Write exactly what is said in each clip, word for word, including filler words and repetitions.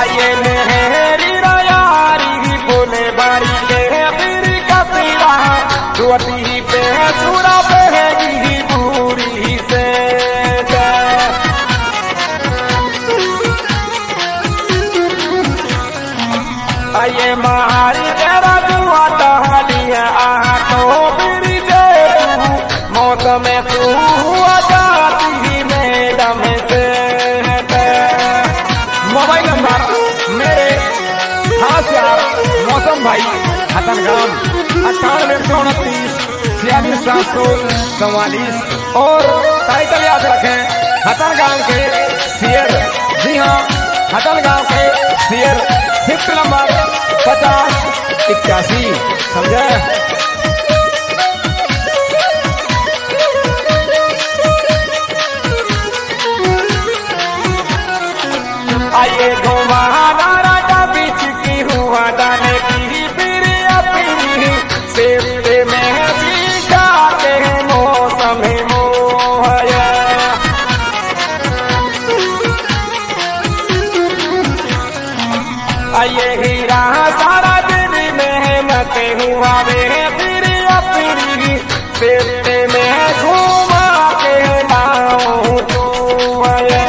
आइए नहरी यारी बोले बारी के फिर कपीरा दुआती पे सुरा बहेगी पूरी से आइए मारी तेरा दुआ टहली है आ तो फिर जे मौसम तू हुआ जाती मैडम से मोबाइल नंबर मेरे खास यार मौसम भाई हतनगाम अट्ठानवे सौ उनतीस छियालीस सात सौ चौवालीस और टाइटल याद रखें हतनगाम के शेयर। जी हाँ, हतनगाम के शेयर फिफ्थ नंबर पचास इक्यासी समझे। आइए घुमाना राजा बीच की हुआ दाने की फिर अपनी सेवते में भी जाते हैं मौसम मोहया। आइए हीरा सारा दिन मेहनत हुआ वे फिर अपनी सेवते में घुमा के लाऊं तू है।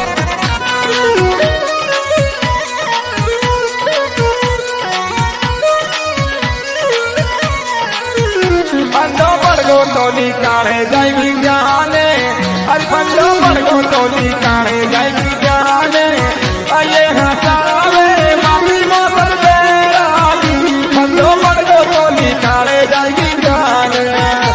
पंडो पड़गो टोली काढ़े जाएगी जाने अरे पंडो पड़गो टोली काढ़े जाएगी जाने आइए हंसावे मामी मोतर बेराली पंडो पड़गो टोली काढ़े जाएगी जाने।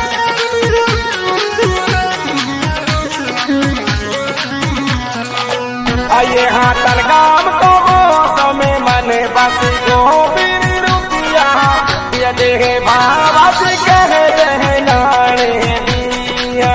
आइए हाँ तलगाम को मौसम मन बस गो फिर रुकिया ये देहे बाबा से कह रहे नाने दिया।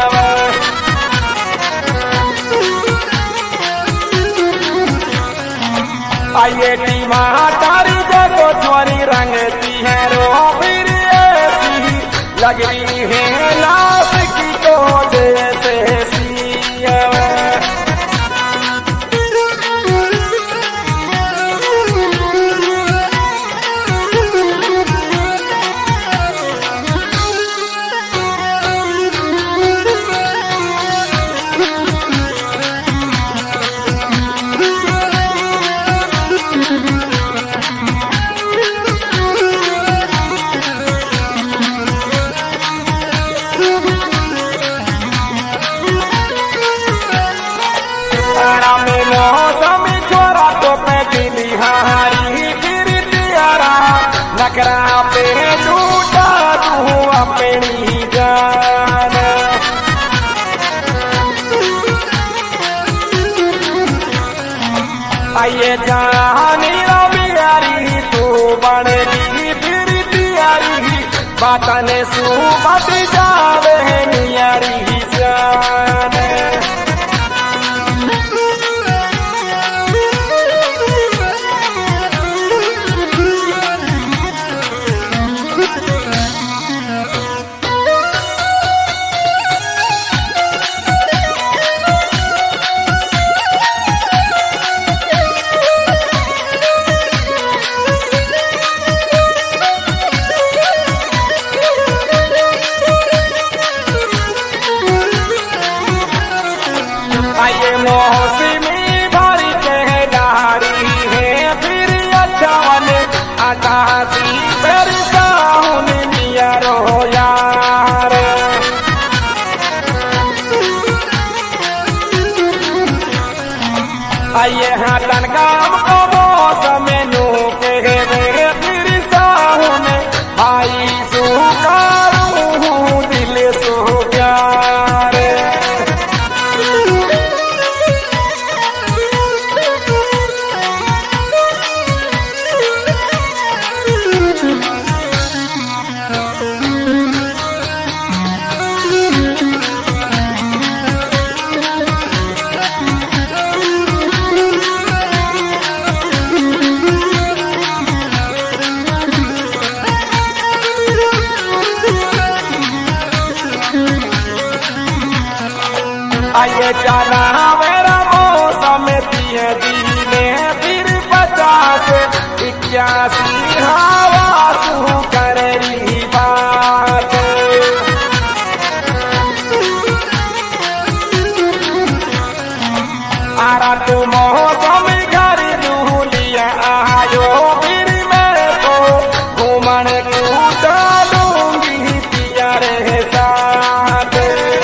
आइए टीमा तारी जगो छोरी रंगती है रो फिर ऐसी लग रही है लाश की तो जैसे सिया। मौसम छोरा तो पे बिहारी फिर तियारा नकरा पे झूठा तू अपनी जान। आइए जानी बिहारी तू बड़ी फिर तियारी बातन सुबत जावे नियारी जान। आइए मौसमी भरी के डारी है फिर अचावन अचासी फिर साहुन मिया रो यार। आइए हाँ तनगाम को मौसम नू के वे फिर साहुन भाई सुकारू दिल सो प्यार। आइए जाना मेरा मौसम दिए दिले फिर बचा प्यासी हवा तू कर रही बात आरा तू मौसम घर लिया आयो फिर मैं तो घूमन कूदा लूंगी पिया रे साथ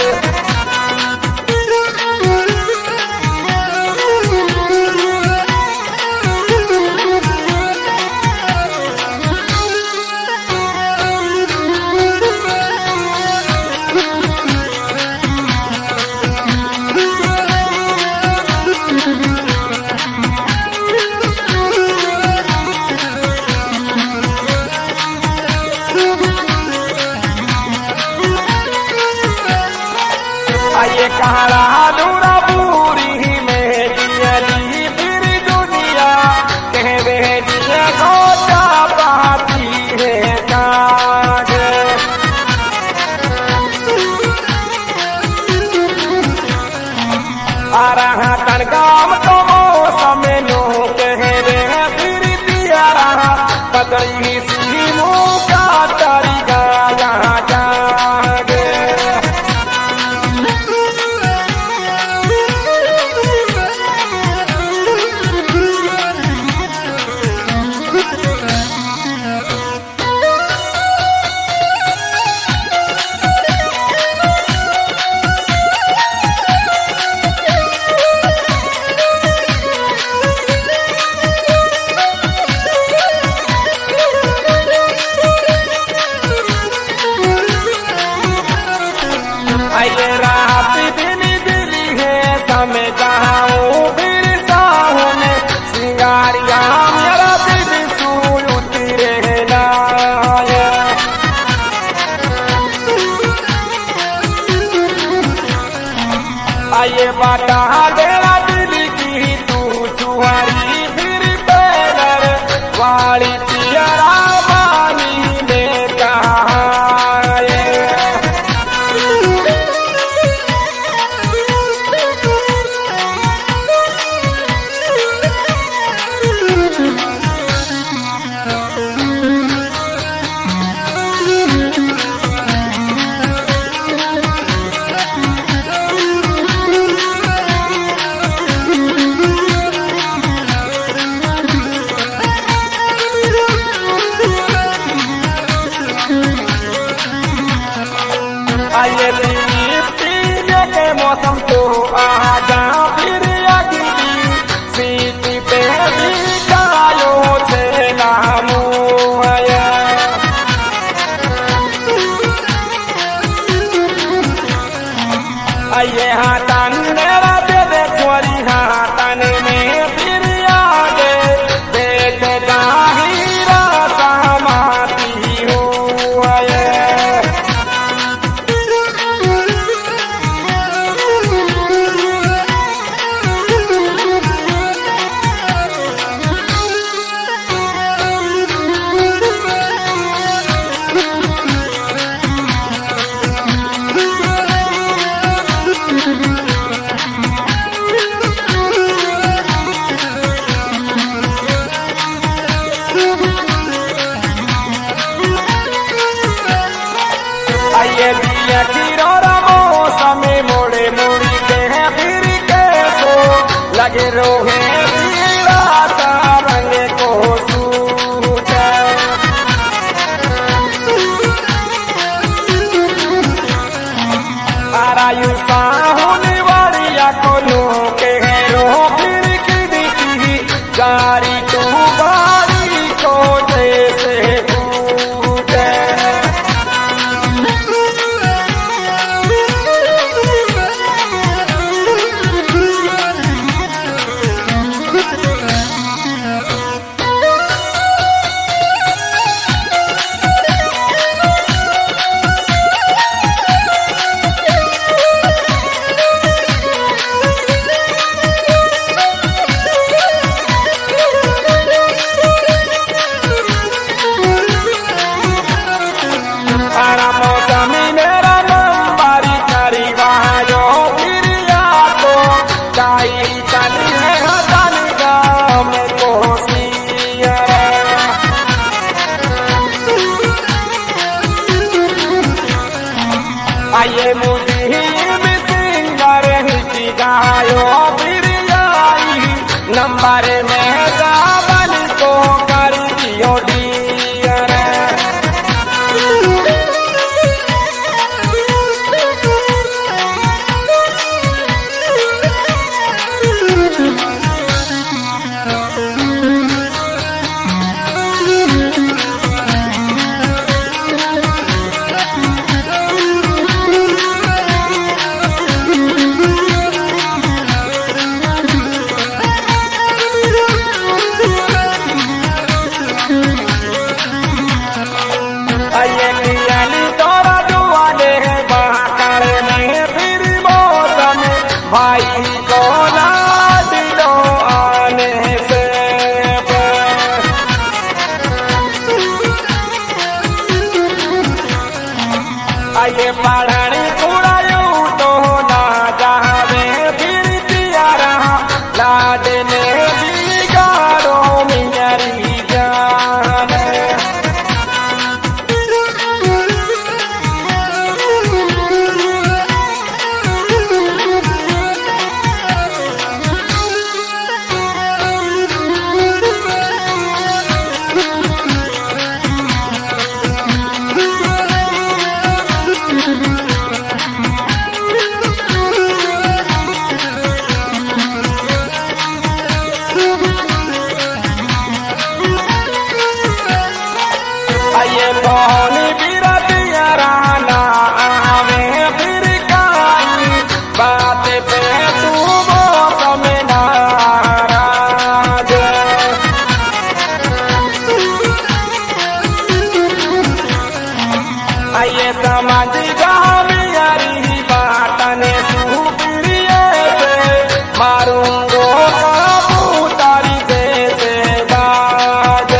ये कहा दूरा पूरी में दियली फिर दुनिया कह बेटिया खोटा पाती है काज आ रहा तनगाम तो मौसम नो कह रहे फिर दिया रहा बदली सी मुँह का तरीका यहाँ जागे आइए रात दिन दिली है समय जाऊं फिर साहने सिंगारिया मेरा दिल सूल उतरे लाए आइए बाटा मेरा दिल की तू चुहारी फिर पैर वाली पियरा मानी में कहा आइए पीने के मौसम तो आ जा फिर अगली सीट पे भी गायो से नामू आया आइए हाथन मेरा दे दे छोरी हाथन में फिर आगे देख जाहिरा समाती हो आया आइए दिया किरोरा मौसम मोड़े मुड़ी के फिर के सो लगे रोहे रंग को सूझ आरायु साहुन वारिया को लो के रो फिर की गारी तो बारी को जैसे सावन को कर दियो डियर। भाई को ना दिलो आने से आइए पढ़ने उड़ायो तो ना जावे फिर दिया रहा लाडने बिगाड़ो मेरी जान। ये कौन बिरतिया राना आवे फिर काई बात पे तू वो में नाराज। आइए समझ गामियारी बात ने सुप्रिय से मारूंगो कबूतरी दे से बाज।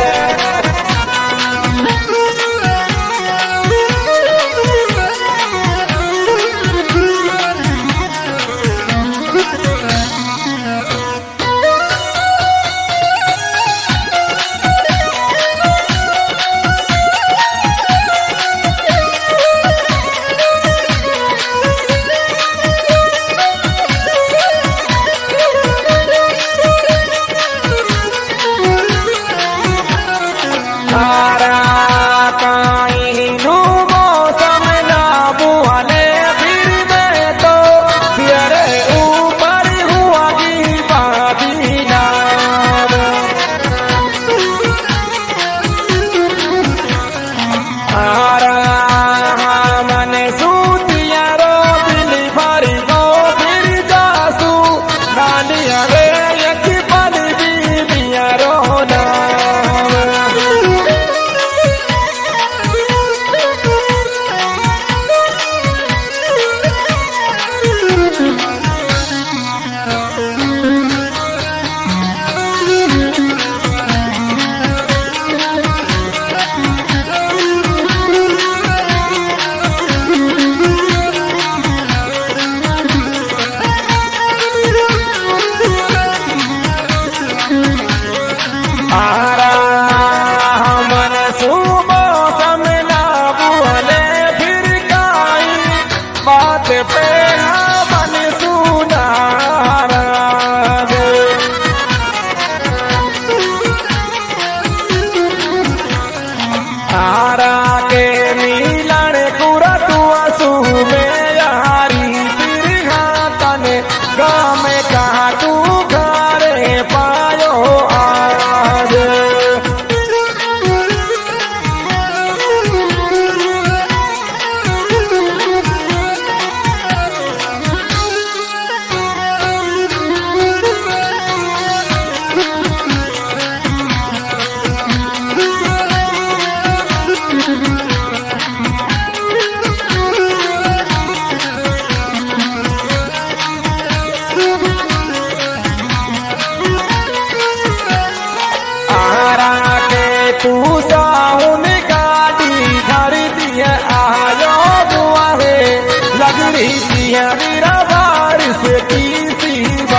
तू साउन गाड़ी घर दिया आयो दुआरे लग रही दिया मेरा बारिश की सी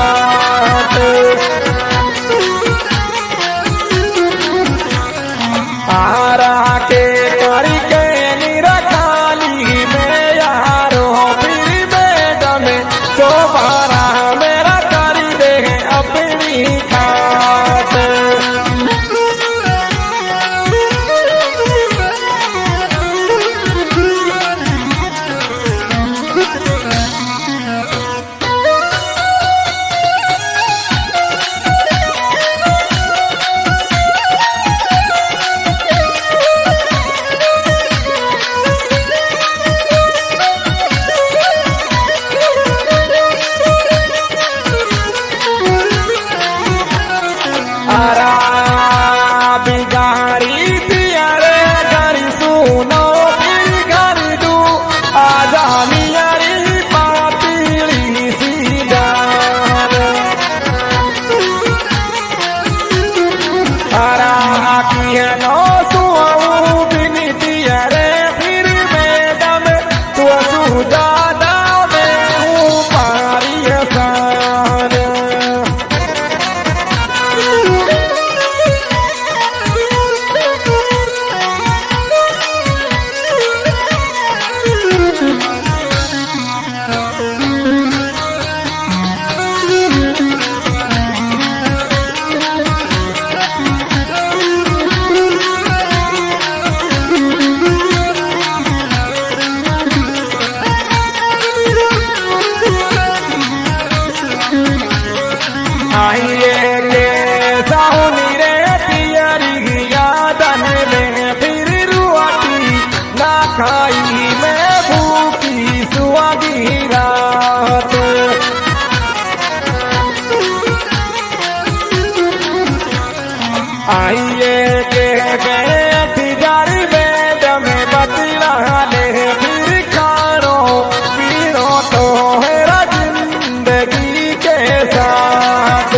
बात। आरा के करी के निरा खाली में यारो फिर मैडम दोबारा मेरा करी दे अपनी खात। आइए के बैठ जारी बेड में बतला ले फिर खारो पीरो तो है जिंदगी के साथ।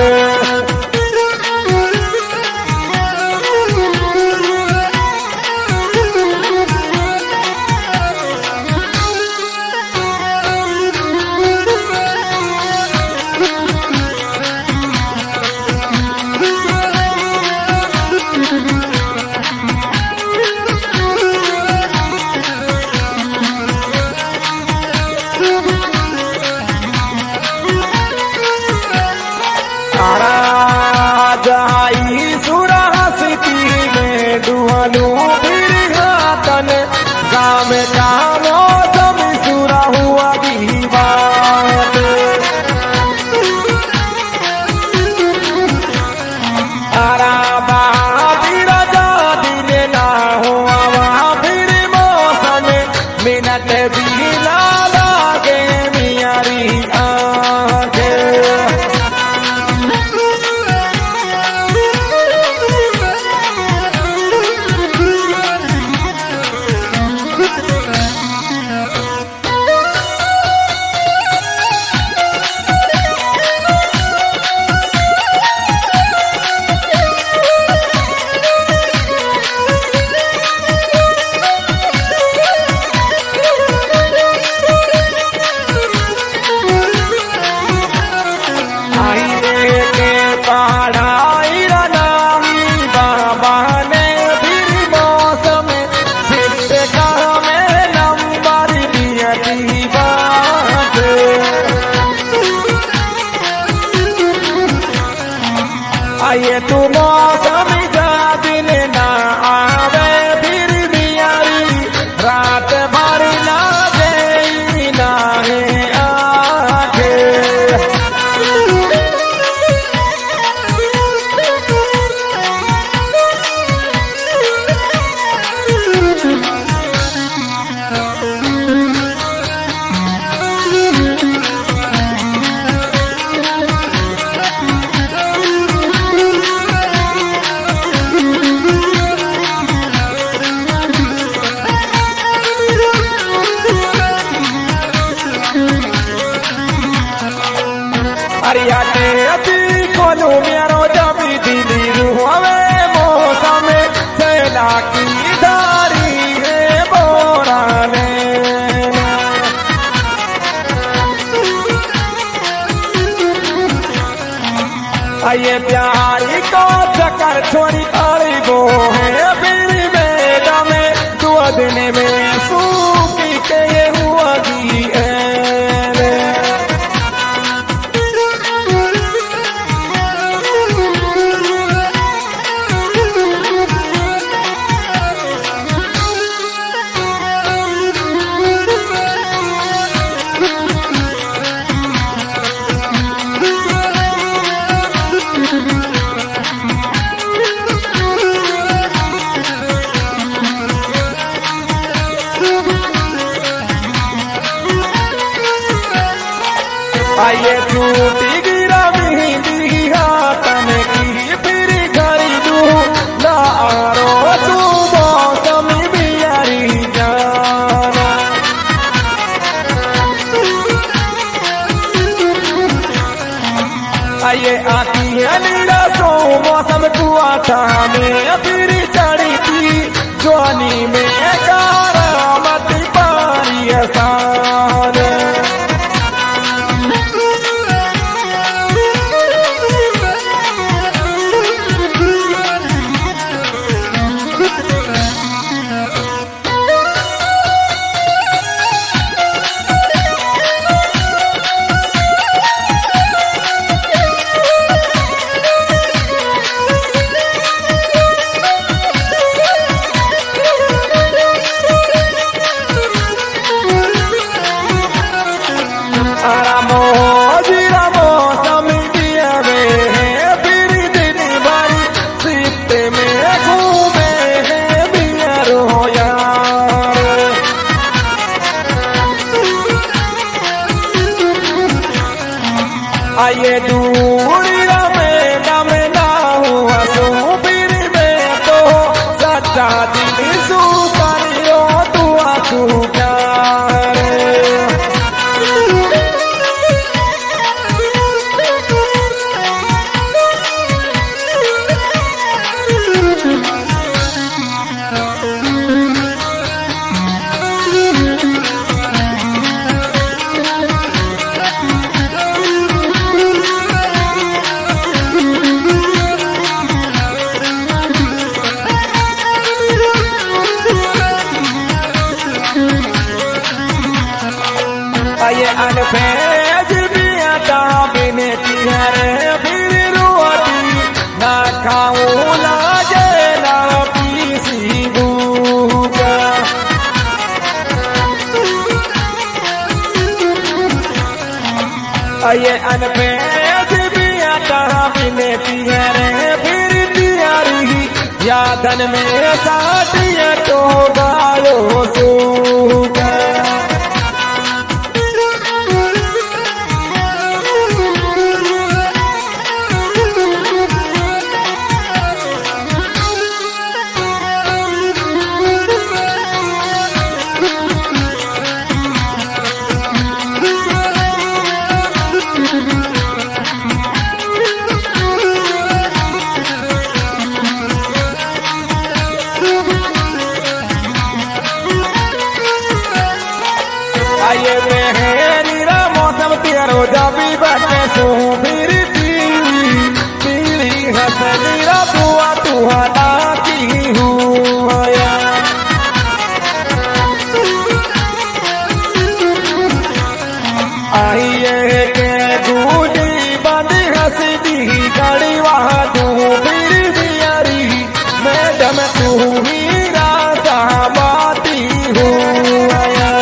जाई सुरासती में दुआलू फिर हाथन गाँव का मौसम सुरा हुआ की बात। आरा बाबी राजा दिन ना हुआ वहाँ फिर मौसम मिनट भी ना लागे मियारी आंखें। पढ़ाई रनामी बाबा ने फिर मौसम सिर्फ कहा में नंबर दिया की बात। आइए तू मौसम का दिन ना आवे फिर बियारी रात भर ना दे ना है आके। अरियाटे अति कोलू मेरो जमी दिली रुआवे मौसम सेला की धारी है बोराने। आइए प्यारी को चक्कर छोड़ी तारी वो है फिर बेटा में दो दिन में सूखी के ये हुआ की है। आइए टूटी गिरा मेहंदी हाथन की फिर खरीदू ना आरो तू मौसम बियारी जाना। आइए आती है नीला सो मौसम कुआठा में फिर चढ़ी थी जवानी में करामत पारी आसान। मारा दिल सू करियो तू तू प्यार ये अनफेज बियाता बिने तिहरे फिर रोटी ना खाऊं लाजे ना पीसी भूगा ये अनफेज बियाता बिने तिहरे फिर तिहरी यादन में साटिया तो गायो सूगा ये मेहरीरा मौसम तेरो जाबी बाटे सो फिर पीली पीली हसनीरा बुआ तुहा डाकी हुआ आइए के गुडी बंदी हंसदी गाड़ी वहाँ तू फिर बियारी मैडम तू ही राजा बाती हुआ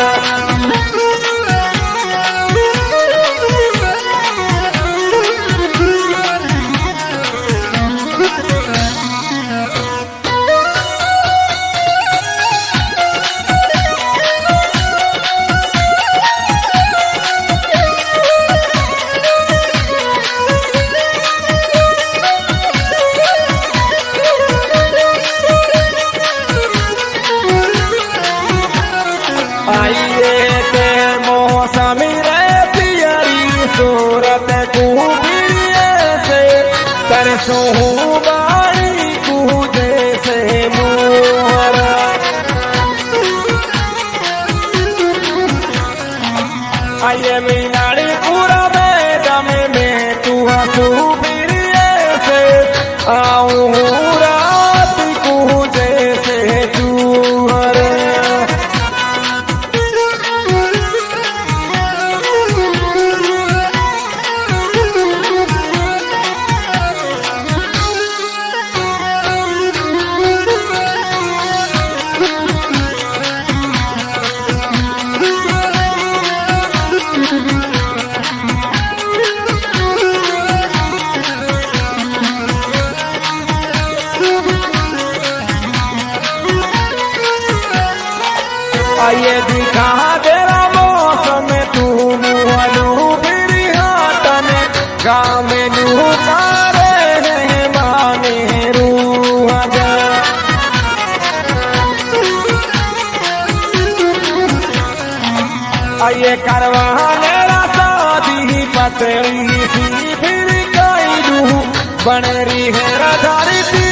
आइए के मौसम रे पियरी सूरत कुबिए से तरसों बाड़ी कूदे से मोहरा आइए मीनाड़ी पूरा बेदम में तू हंसू फिरिए से आऊं रात कूदे से चूहरे आइए दिखा तेरा मौसम तू मुहलू फिर हाथन गाँव में नू सारे माने रूह जा आइए करवाने शादी पतली सी फिर कई दू बन रही है राधारी